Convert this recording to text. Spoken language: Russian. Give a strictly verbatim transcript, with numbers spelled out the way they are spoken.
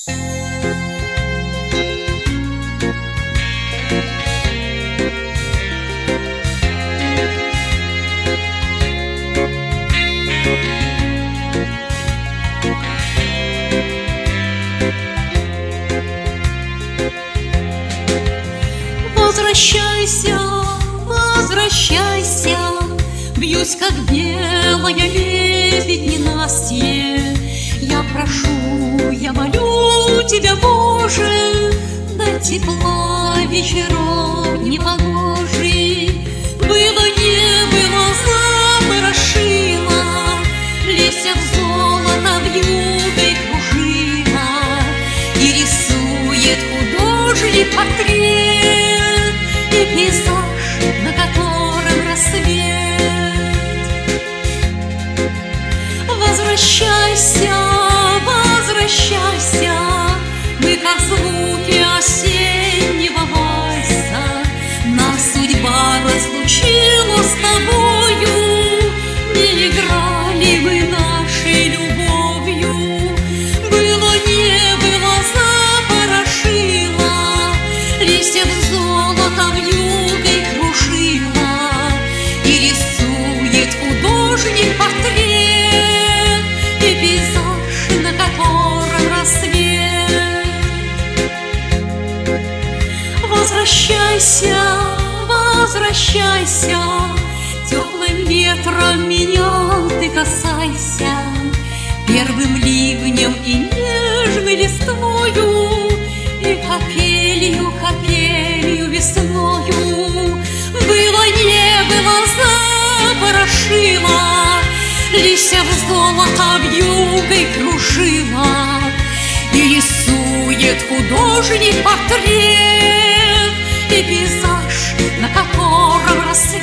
Возвращайся, возвращайся, бьюсь, как белая лебедь ненастье. Я прошу, я молю тебя, Боже, до тепла вечеров непогожий. Было не было, запорошила, листьев золота вьюгой кружила, и рисует художник портрет и пейзаж, на котором рассвет. Возвращайся, возвращайся, мы как звуки осеннего вальса. Нас судьба разлучила с тобою, не играли мы нашей любовью. Было не было, запорошила, листьев золота вьюгой кружила, и рисует художник портрет и пейзаж, на котором рассвет. Возвращайся, возвращайся, теплым ветром меня ты касайся, первым ливнем и нежной листвою, и капелью, капелью весною. Было не было, запорошила, листьев золота вьюгой кружила, и рисует художник портрет и пейзаж, на котором рассвет.